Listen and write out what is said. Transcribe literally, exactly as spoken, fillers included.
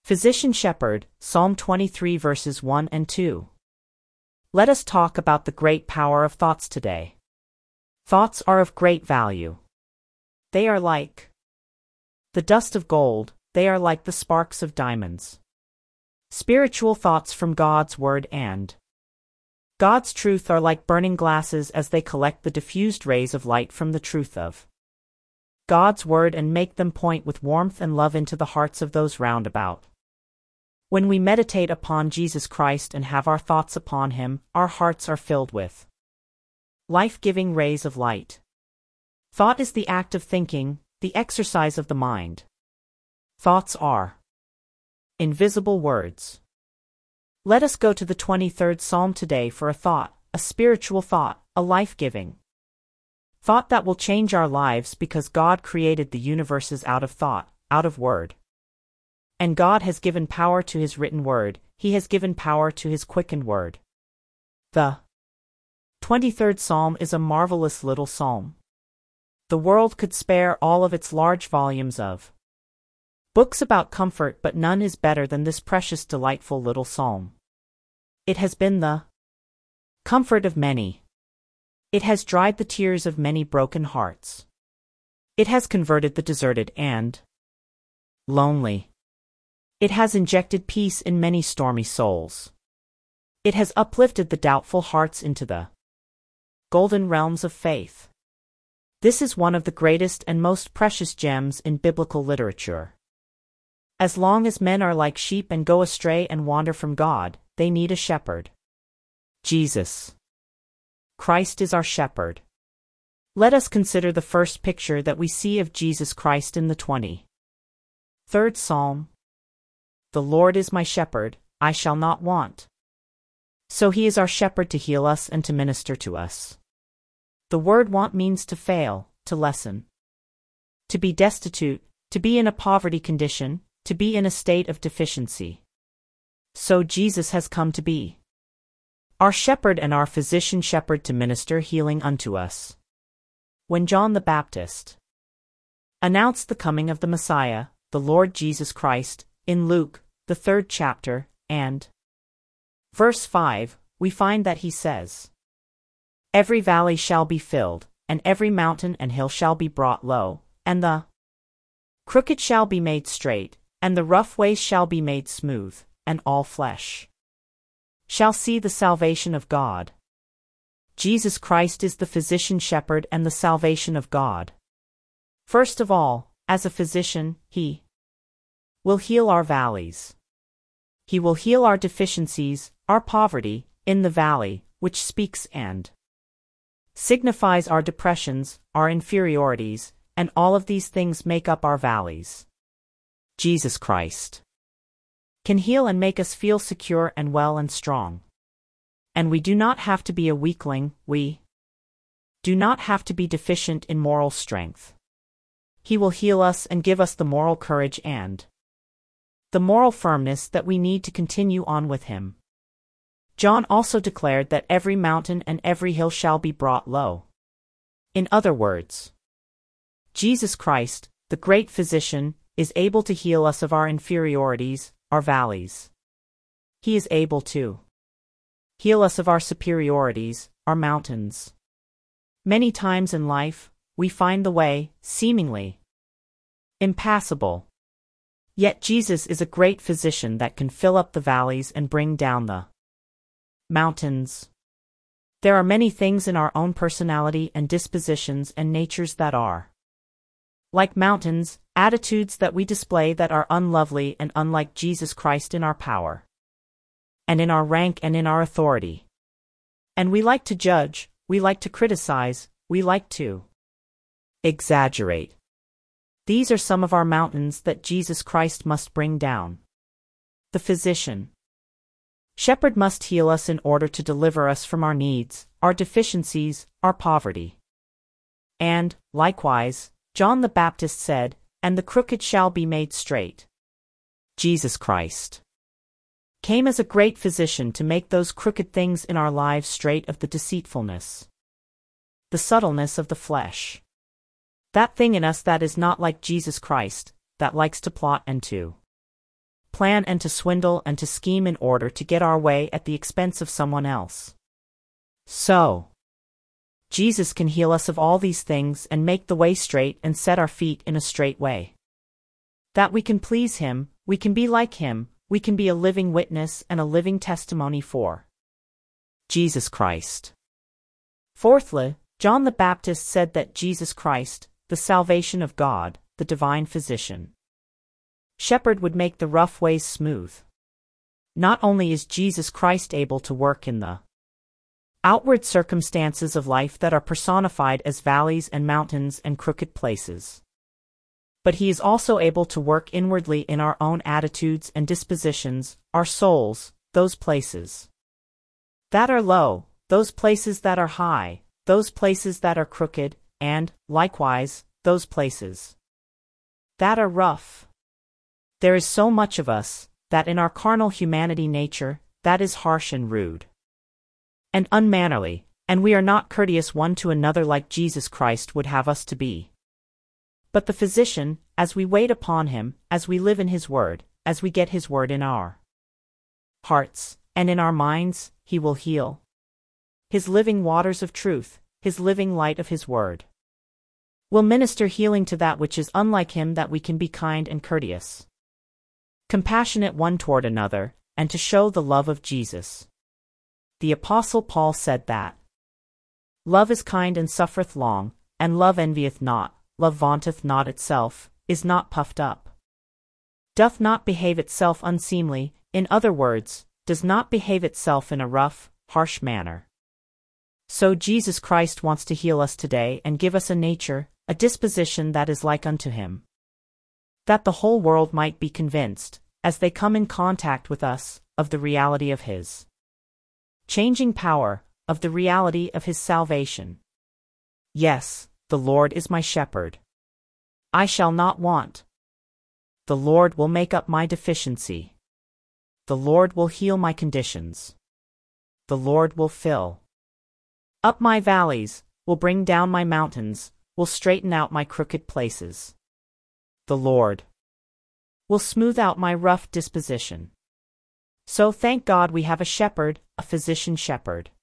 Physician Shepherd, Psalm twenty-three verses one and two. Let us talk about the great power of thoughts today. Thoughts are of great value. They are like the dust of gold, they are like the sparks of diamonds. Spiritual thoughts from God's Word and God's truth are like burning glasses as they collect the diffused rays of light from the truth of God's Word and make them point with warmth and love into the hearts of those round about. When we meditate upon Jesus Christ and have our thoughts upon Him, our hearts are filled with life-giving rays of light. Thought is the act of thinking, the exercise of the mind. Thoughts are invisible words. Let us go to the twenty-third Psalm today for a thought, a spiritual thought, a life-giving thought that will change our lives because God created the universes out of thought, out of word. And God has given power to His written word, He has given power to His quickened word. The twenty-third Psalm is a marvelous little psalm. The world could spare all of its large volumes of books about comfort, but none is better than this precious, delightful little psalm. It has been the comfort of many. It has dried the tears of many broken hearts. It has converted the deserted and lonely. It has injected peace in many stormy souls. It has uplifted the doubtful hearts into the golden realms of faith. This is one of the greatest and most precious gems in biblical literature. As long as men are like sheep and go astray and wander from God, they need a shepherd. Jesus Christ is our shepherd. Let us consider the first picture that we see of Jesus Christ in the twenty-third Psalm. The Lord is my shepherd, I shall not want. So He is our shepherd to heal us and to minister to us. The word want means to fail, to lessen, to be destitute, to be in a poverty condition, to be in a state of deficiency. So Jesus has come to be our shepherd and our physician shepherd to minister healing unto us. When John the Baptist announced the coming of the Messiah, the Lord Jesus Christ, in Luke, the third chapter, and verse five, we find that he says, "Every valley shall be filled, and every mountain and hill shall be brought low, and the crooked shall be made straight, and the rough ways shall be made smooth, and all flesh shall see the salvation of God." Jesus Christ is the physician shepherd and the salvation of God. First of all, as a physician, He will heal our valleys. He will heal our deficiencies, our poverty, in the valley, which speaks and signifies our depressions, our inferiorities, and all of these things make up our valleys. Jesus Christ can heal and make us feel secure and well and strong. And we do not have to be a weakling, we do not have to be deficient in moral strength. He will heal us and give us the moral courage and the moral firmness that we need to continue on with Him. John also declared that every mountain and every hill shall be brought low. In other words, Jesus Christ, the great physician, is able to heal us of our inferiorities, our valleys. He is able to heal us of our superiorities, our mountains. Many times in life, we find the way, seemingly impassable. Yet Jesus is a great physician that can fill up the valleys and bring down the mountains. There are many things in our own personality and dispositions and natures that are like mountains, attitudes that we display that are unlovely and unlike Jesus Christ in our power, and in our rank and in our authority. And we like to judge, we like to criticize, we like to exaggerate. These are some of our mountains that Jesus Christ must bring down. The physician shepherd must heal us in order to deliver us from our needs, our deficiencies, our poverty. And, likewise, John the Baptist said, "And the crooked shall be made straight." Jesus Christ came as a great physician to make those crooked things in our lives straight of the deceitfulness, the subtleness of the flesh. That thing in us that is not like Jesus Christ, that likes to plot and to plan and to swindle and to scheme in order to get our way at the expense of someone else. So, Jesus can heal us of all these things and make the way straight and set our feet in a straight way. That we can please Him, we can be like Him, we can be a living witness and a living testimony for Jesus Christ. Fourthly, John the Baptist said that Jesus Christ, the salvation of God, the divine physician, shepherd, would make the rough ways smooth. Not only is Jesus Christ able to work in the outward circumstances of life that are personified as valleys and mountains and crooked places, but He is also able to work inwardly in our own attitudes and dispositions, our souls, those places that are low, those places that are high, those places that are crooked, and, likewise, those places that are rough. There is so much of us, that in our carnal humanity nature, that is harsh and rude and unmannerly, and we are not courteous one to another like Jesus Christ would have us to be. But the physician, as we wait upon Him, as we live in His Word, as we get His Word in our hearts and in our minds, He will heal. His living waters of truth, His living light of His Word, will minister healing to that which is unlike Him, that we can be kind and courteous, compassionate one toward another, and to show the love of Jesus. The Apostle Paul said that love is kind and suffereth long, and love envieth not, love vaunteth not itself, is not puffed up, doth not behave itself unseemly, in other words, does not behave itself in a rough, harsh manner. So Jesus Christ wants to heal us today and give us a nature, a disposition that is like unto Him, that the whole world might be convinced, as they come in contact with us, of the reality of His changing power, of the reality of His salvation. Yes, the Lord is my shepherd. I shall not want. The Lord will make up my deficiency. The Lord will heal my conditions. The Lord will fill up my valleys, will bring down my mountains, will straighten out my crooked places. The Lord will smooth out my rough disposition. So thank God we have a shepherd, a physician shepherd.